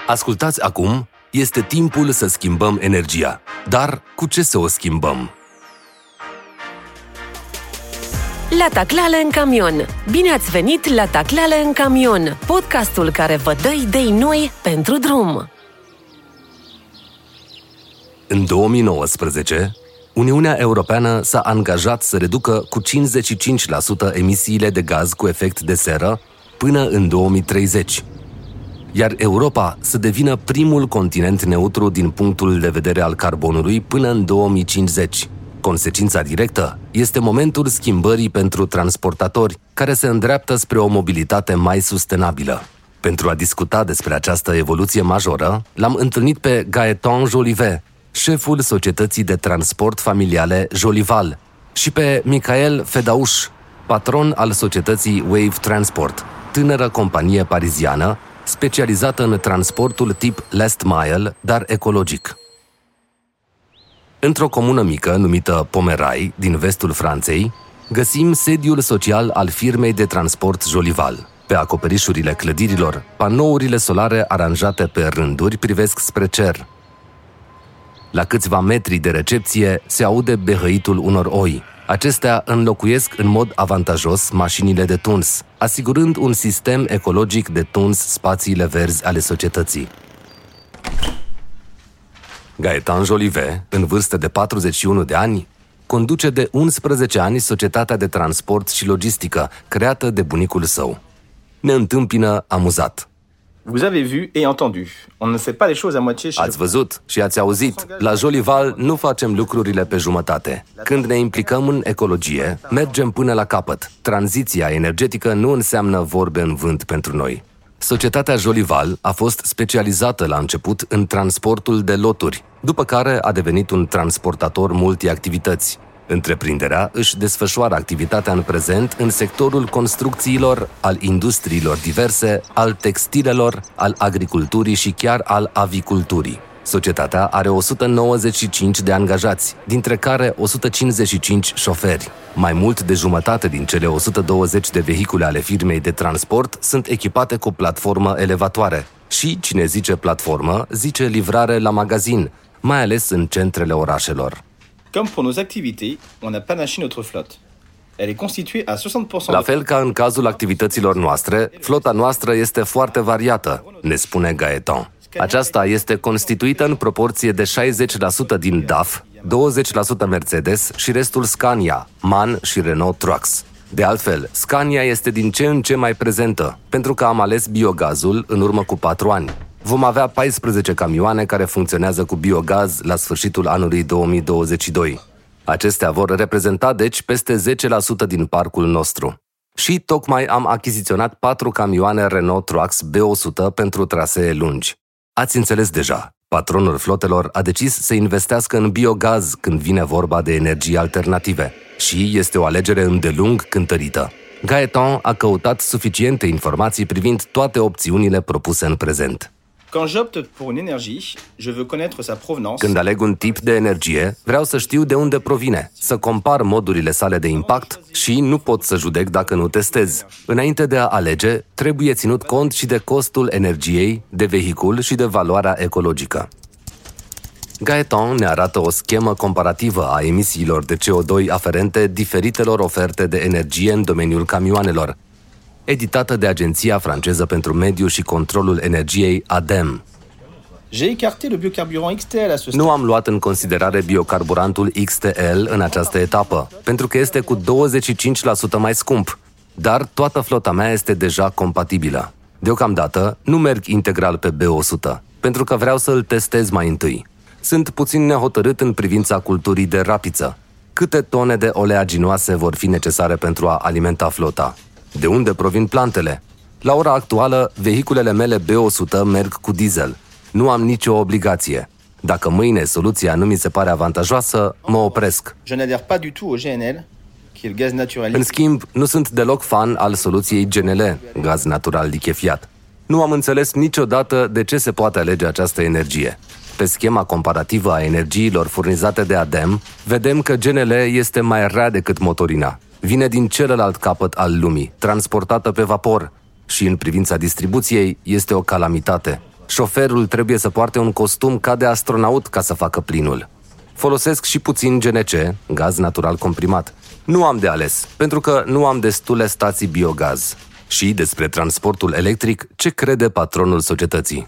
Ascultați acum, este timpul să schimbăm energia. Dar cu ce să o schimbăm? La Taclale în camion! Bine ați venit la Taclale în camion, podcastul care vă dă idei noi pentru drum. În 2019, Uniunea Europeană s-a angajat să reducă cu 55% emisiile de gaz cu efect de seră până în 2030. Iar Europa să devină primul continent neutru din punctul de vedere al carbonului până în 2050. Consecința directă este momentul schimbării pentru transportatori, care se îndreaptă spre o mobilitate mai sustenabilă. Pentru a discuta despre această evoluție majoră, l-am întâlnit pe Gaëtan Jolivet, șeful societății de transport familiale Jolival, și pe Michael Fedauș, patron al societății Wave Transport, tânără companie pariziană specializată în transportul tip last mile, dar ecologic. Într-o comună mică numită Pomerai, din vestul Franței, găsim sediul social al firmei de transport Jolival. Pe acoperișurile clădirilor, panourile solare aranjate pe rânduri privesc spre cer. La câțiva metri de recepție se aude behăitul unor oi. Acestea înlocuiesc în mod avantajos mașinile de tuns, asigurând un sistem ecologic de tuns spațiile verzi ale societății. Gaëtan Jolivet, în vârstă de 41 de ani, conduce de 11 ani societatea de transport și logistică, creată de bunicul său. Ne întâmpină amuzat. Vous avez vu et entendu. On ne fait pas les choses à moitié. Ați văzut și ați auzit. La Jolival nu facem lucrurile pe jumătate. Când ne implicăm în ecologie, mergem până la capăt. Tranziția energetică nu înseamnă vorbe în vânt pentru noi. Societatea Jolival a fost specializată la început în transportul de loturi, după care a devenit un transportator multiactivități. Întreprinderea își desfășoară activitatea în prezent în sectorul construcțiilor, al industriilor diverse, al textilelor, al agriculturii și chiar al aviculturii. Societatea are 195 de angajați, dintre care 155 șoferi. Mai mult de jumătate din cele 120 de vehicule ale firmei de transport sunt echipate cu platformă elevatoare. Și cine zice platformă, zice livrare la magazin, mai ales în centrele orașelor. Comme pour nos activités, on a panaché notre flotte. Elle est constituée à 60%. La fel ca în cazul activităților noastre, flota noastră este foarte variată, ne spune Gaëtan. Aceasta este constituită în proporție de 60% din DAF, 20% Mercedes și restul Scania, MAN și Renault Trucks. De altfel, Scania este din ce în ce mai prezentă, pentru că am ales biogazul în urmă cu 4 ani. Vom avea 14 camioane care funcționează cu biogaz la sfârșitul anului 2022. Acestea vor reprezenta, deci, peste 10% din parcul nostru. Și tocmai am achiziționat 4 camioane Renault Trucks B100 pentru trasee lungi. Ați înțeles deja, patronul flotelor a decis să investească în biogaz când vine vorba de energii alternative. Și este o alegere îndelung cântărită. Gaëtan a căutat suficiente informații privind toate opțiunile propuse în prezent. Quand j'opte pour une énergie, je veux connaître sa provenance. Când aleg un tip de energie, vreau să știu de unde provine, să compar modurile sale de impact și nu pot să judec dacă nu testez. Înainte de a alege, trebuie ținut cont și de costul energiei, de vehicul și de valoarea ecologică. Gaëtan ne arată o schemă comparativă a emisiilor de CO2 aferente diferitelor oferte de energie în domeniul camioanelor, editată de Agenția franceză pentru mediu și controlul energiei ADEME. Nu am luat în considerare biocarburantul XTL în această etapă, pentru că este cu 25% mai scump, dar toată flota mea este deja compatibilă. Deocamdată nu merg integral pe B100, pentru că vreau să îl testez mai întâi. Sunt puțin nehotărât în privința culturii de rapiță. Câte tone de oleaginoase vor fi necesare pentru a alimenta flota? De unde provin plantele? La ora actuală, vehiculele mele B100 merg cu diesel. Nu am nicio obligație. Dacă mâine soluția nu mi se pare avantajoasă, mă opresc. În schimb, nu sunt deloc fan al soluției GNL, gaz natural lichefiat. Nu am înțeles niciodată de ce se poate alege această energie. Pe schema comparativă a energiilor furnizate de ADEME, vedem că GNL este mai rea decât motorina. Vine din celălalt capăt al lumii, transportată pe vapor, și în privința distribuției este o calamitate. Șoferul trebuie să poarte un costum ca de astronaut ca să facă plinul. Folosesc și puțin GNC, gaz natural comprimat. Nu am de ales, pentru că nu am destule stații biogaz. Și despre transportul electric, ce crede patronul societății?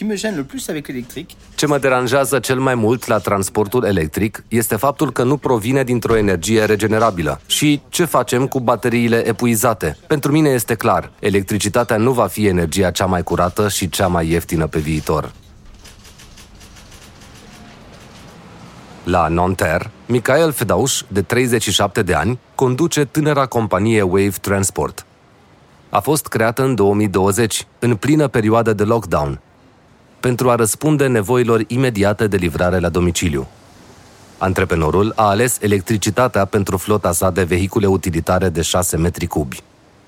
Ce mă deranjează cel mai mult la transportul electric este faptul că nu provine dintr-o energie regenerabilă. Și ce facem cu bateriile epuizate? Pentru mine este clar, electricitatea nu va fi energia cea mai curată și cea mai ieftină pe viitor. La Nanterre, Michael Fedauș, de 37 de ani, conduce tânăra companie Wave Transport. A fost creată în 2020, în plină perioadă de lockdown, pentru a răspunde nevoilor imediate de livrare la domiciliu. Antreprenorul a ales electricitatea pentru flota sa de vehicule utilitare de 6 metri cubi.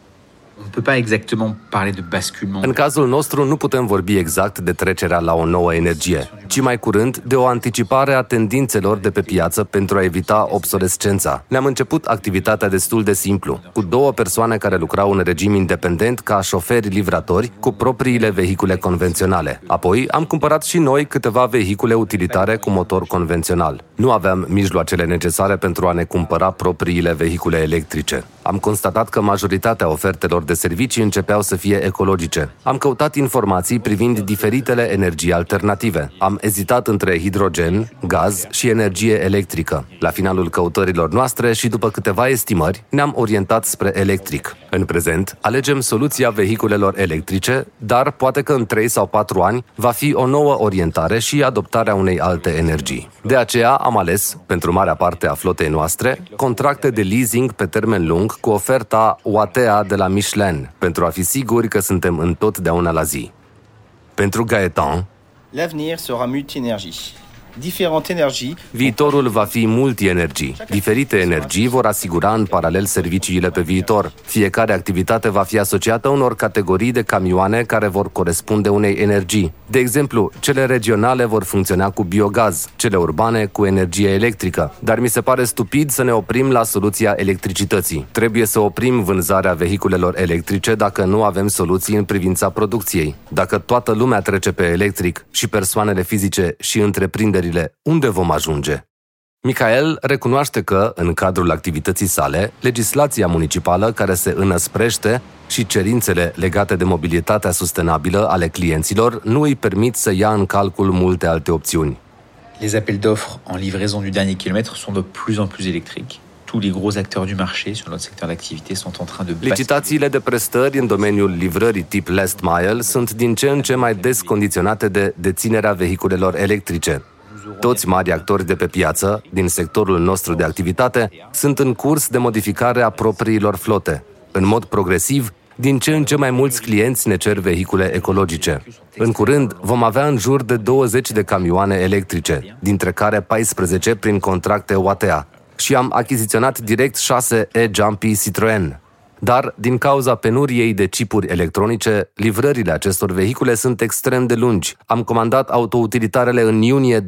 În cazul nostru nu putem vorbi exact de trecerea la o nouă energie, ci mai curând de o anticipare a tendințelor de pe piață pentru a evita obsolescența. Ne-am început activitatea destul de simplu, cu 2 persoane care lucrau în regim independent ca șoferi livratori cu propriile vehicule convenționale. Apoi am cumpărat și noi câteva vehicule utilitare cu motor convențional. Nu aveam mijloacele necesare pentru a ne cumpăra propriile vehicule electrice. Am constatat că majoritatea ofertelor de servicii începeau să fie ecologice. Am căutat informații privind diferitele energii alternative. Am ezitat între hidrogen, gaz și energie electrică. La finalul căutărilor noastre și după câteva estimări, ne-am orientat spre electric. În prezent, alegem soluția vehiculelor electrice, dar poate că în 3 sau 4 ani va fi o nouă orientare și adoptarea unei alte energii. De aceea am ales, pentru marea parte a flotei noastre, contracte de leasing pe termen lung cu oferta Wattea de la Michelin, pentru a fi siguri că suntem întotdeauna la zi. Pentru Gaetan, l'avenir sera multi-énergie. Diferite energii. Viitorul va fi multi-energii. Diferite energii vor asigura în paralel serviciile pe viitor. Fiecare activitate va fi asociată unor categorii de camioane care vor corespunde unei energii. De exemplu, cele regionale vor funcționa cu biogaz, cele urbane cu energie electrică. Dar mi se pare stupid să ne oprim la soluția electricității. Trebuie să oprim vânzarea vehiculelor electrice dacă nu avem soluții în privința producției. Dacă toată lumea trece pe electric, și persoanele fizice și întreprinderile, unde vom ajunge? Michael recunoaște că, în cadrul activității sale, legislația municipală care se înăsprește și cerințele legate de mobilitatea sustenabilă ale clienților nu îi permit să ia în calcul multe alte opțiuni. Les appels d'offres en livraison du dernier kilomètre sont de plus en plus électriques. Tous les gros acteurs du marché sur notre secteur d'activité sont en train de Licitațiile de prestări în domeniul livrării tip last mile sunt din ce în ce mai des condiționate de deținerea vehiculelor electrice. Toți mari actori de pe piață, din sectorul nostru de activitate, sunt în curs de modificare a propriilor flote. În mod progresiv, din ce în ce mai mulți clienți ne cer vehicule ecologice. În curând, vom avea în jur de 20 de camioane electrice, dintre care 14 prin contracte Wattea. Și am achiziționat direct 6 e-Jumpy Citroën. Dar, din cauza penuriei de chipuri electronice, livrările acestor vehicule sunt extrem de lungi. Am comandat autoutilitarele în iunie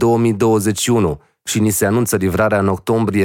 2021 și ni se anunță livrarea în octombrie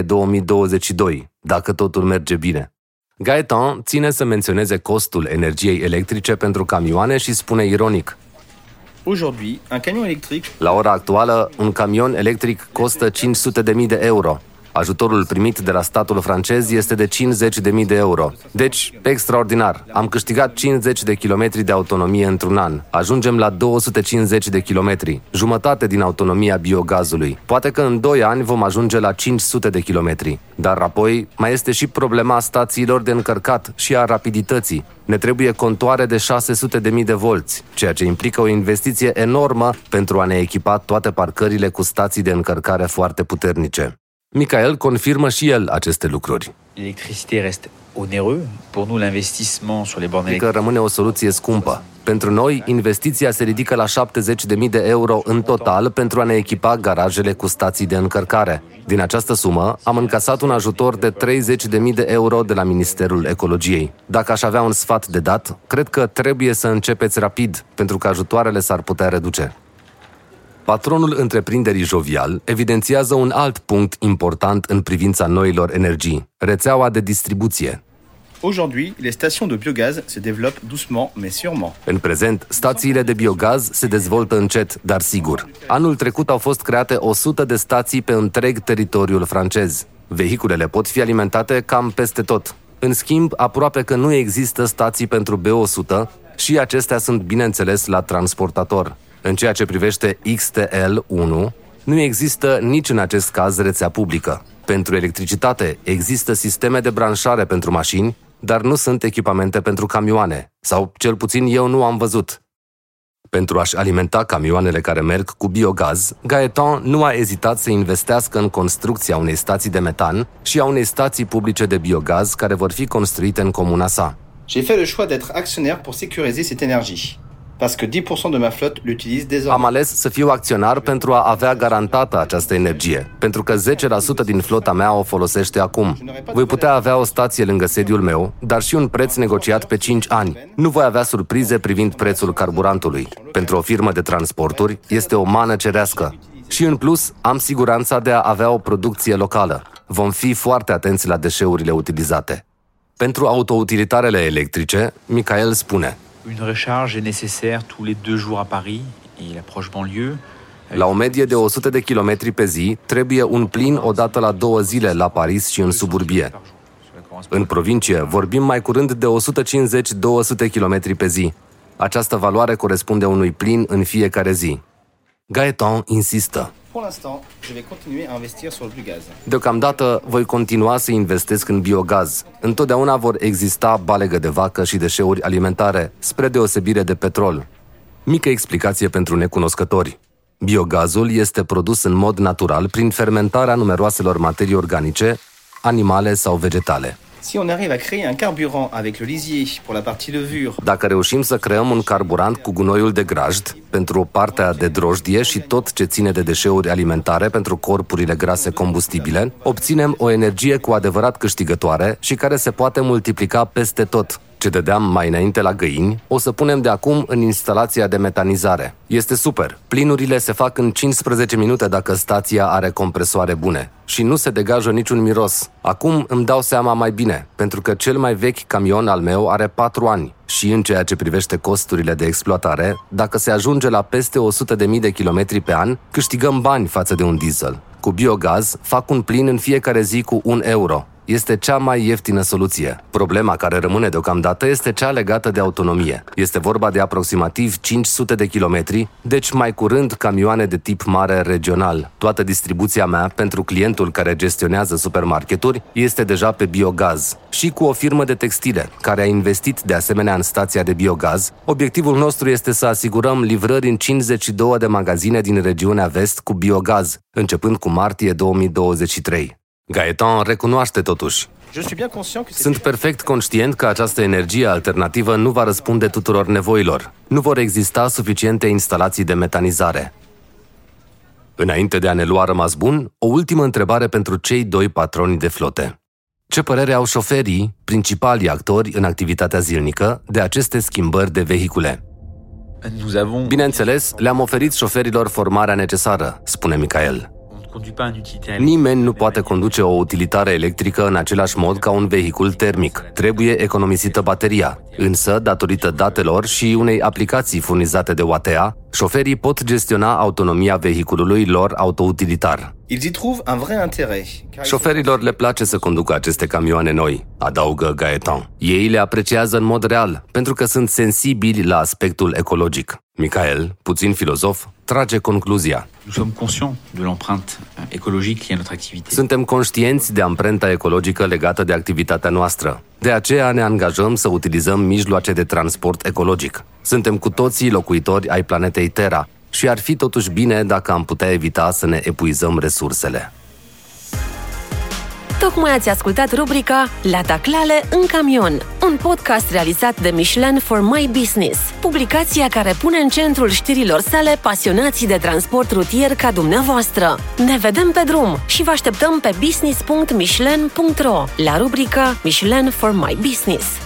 2022, dacă totul merge bine. Gaetan ține să menționeze costul energiei electrice pentru camioane și spune ironic: Aujourd'hui, un camion électrique. La ora actuală, un camion electric costă 500.000 de euro. Ajutorul primit de la statul francez este de 50.000 de euro. Deci, extraordinar. Am câștigat 50 de kilometri de autonomie într-un an. Ajungem la 250 de kilometri, jumătate din autonomia biogazului. Poate că în 2 ani vom ajunge la 500 de kilometri. Dar apoi mai este și problema stațiilor de încărcat și a rapidității. Ne trebuie contoare de 600.000 de volți, ceea ce implică o investiție enormă pentru a ne echipa toate parcările cu stații de încărcare foarte puternice. Michael confirmă și el aceste lucruri. L'électricité reste onéreux. Pour nous, l'investissement sur les bornes électriques rămâne o soluție scumpă. Pentru noi, investiția se ridică la 70.000 de euro în total pentru a ne echipa garajele cu stații de încărcare. Din această sumă, am încasat un ajutor de 30.000 de euro de la Ministerul Ecologiei. Dacă aș avea un sfat de dat, cred că trebuie să începeți rapid, pentru că ajutoarele s-ar putea reduce. Patronul întreprinderii Jovial evidențiază un alt punct important în privința noilor energii, rețeaua de distribuție. Aujourd'hui, les stations de biogaz se développent doucement, mais sûrement. În prezent, stațiile de biogaz se dezvoltă încet, dar sigur. Anul trecut au fost create 100 de stații pe întreg teritoriul francez. Vehiculele pot fi alimentate cam peste tot. În schimb, aproape că nu există stații pentru B100 și acestea sunt, bineînțeles, la transportator. În ceea ce privește XTL1, nu există nici în acest caz rețea publică. Pentru electricitate există sisteme de branșare pentru mașini, dar nu sunt echipamente pentru camioane, sau cel puțin eu nu am văzut. Pentru a-și alimenta camioanele care merg cu biogaz, Gaëtan nu a ezitat să investească în construcția unei stații de metan și a unei stații publice de biogaz care vor fi construite în comuna sa. J'ai fait le choix d'être actionnaire pour sécuriser cette énergie. Parce que 10% de ma flotte l'utilise désormais. Am ales să fiu acționar pentru a avea garantată această energie, pentru că 10% din flota mea o folosește acum. Voi putea avea o stație lângă sediul meu, dar și un preț negociat pe 5 ani. Nu voi avea surprize privind prețul carburantului. Pentru o firmă de transporturi este o mană cerească. Și în plus, am siguranța de a avea o producție locală. Vom fi foarte atenți la deșeurile utilizate. Pentru autoutilitarele electrice, Michael spune: Une recharge est nécessaire tous les 2 jours à Paris et la proche banlieue. La o medie de 100 de kilometri pe zi, trebuie un plin odată la 2 zile la Paris și în suburbie. În provincie vorbim mai curând de 150-200 kilometri pe zi. Această valoare corespunde unui plin în fiecare zi. Gaëtan insistă. Pour l'instant, je vais continuer à investir sur le biogaz. Deocamdată voi continua să investesc în biogaz. Întotdeauna vor exista balegă de vacă și deșeuri alimentare, spre deosebire de petrol. Mică explicație pentru necunoscători. Biogazul este produs în mod natural prin fermentarea numeroaselor materii organice, animale sau vegetale. Si on arrive à créer un carburant avec le lisier pour la partie levure. Dacă reușim să creăm un carburant cu gunoiul de grajd pentru partea de drojdie și tot ce ține de deșeuri alimentare pentru corpurile grase combustibile, obținem o energie cu adevărat câștigătoare și care se poate multiplica peste tot. Ce dădeam mai înainte la găini, o să punem de acum în instalația de metanizare. Este super! Plinurile se fac în 15 minute dacă stația are compresoare bune. Și nu se degajă niciun miros. Acum îmi dau seama mai bine, pentru că cel mai vechi camion al meu are 4 ani. Și în ceea ce privește costurile de exploatare, dacă se ajunge la peste 100.000 de kilometri pe an, câștigăm bani față de un diesel. Cu biogaz, fac un plin în fiecare zi cu 1 euro. Este cea mai ieftină soluție. Problema care rămâne deocamdată este cea legată de autonomie. Este vorba de aproximativ 500 de kilometri, deci mai curând camioane de tip mare regional. Toată distribuția mea pentru clientul care gestionează supermarketuri este deja pe biogaz. Și cu o firmă de textile, care a investit de asemenea în stația de biogaz, obiectivul nostru este să asigurăm livrări în 52 de magazine din regiunea vest cu biogaz, începând cu martie 2023. Gaëtan recunoaște totuși. Sunt perfect conștient că această energie alternativă nu va răspunde tuturor nevoilor. Nu vor exista suficiente instalații de metanizare. Înainte de a ne lua rămas bun, o ultimă întrebare pentru cei 2 patroni de flote. Ce părere au șoferii, principalii actori în activitatea zilnică, de aceste schimbări de vehicule? Bineînțeles, le-am oferit șoferilor formarea necesară, spune Michael. Nimeni nu poate conduce o utilitară electrică în același mod ca un vehicul termic. Trebuie economisită bateria. Însă, datorită datelor și unei aplicații furnizate de Wattea, șoferii pot gestiona autonomia vehiculului lor autoutilitar. Șoferilor le place să conducă aceste camioane noi, adaugă Gaëtan. Ei le apreciază în mod real, pentru că sunt sensibili la aspectul ecologic. Michael, puțin filozof, trage concluzia. Suntem conștienți de amprenta ecologică legată de activitatea noastră. De aceea ne angajăm să utilizăm mijloace de transport ecologic. Suntem cu toții locuitori ai planetei Terra și ar fi totuși bine dacă am putea evita să ne epuizăm resursele. Tocmai ați ascultat rubrica La Taclale în camion, un podcast realizat de Michelin for My Business, publicația care pune în centrul știrilor sale pasionații de transport rutier ca dumneavoastră. Ne vedem pe drum și vă așteptăm pe business.michelin.ro la rubrica Michelin for My Business.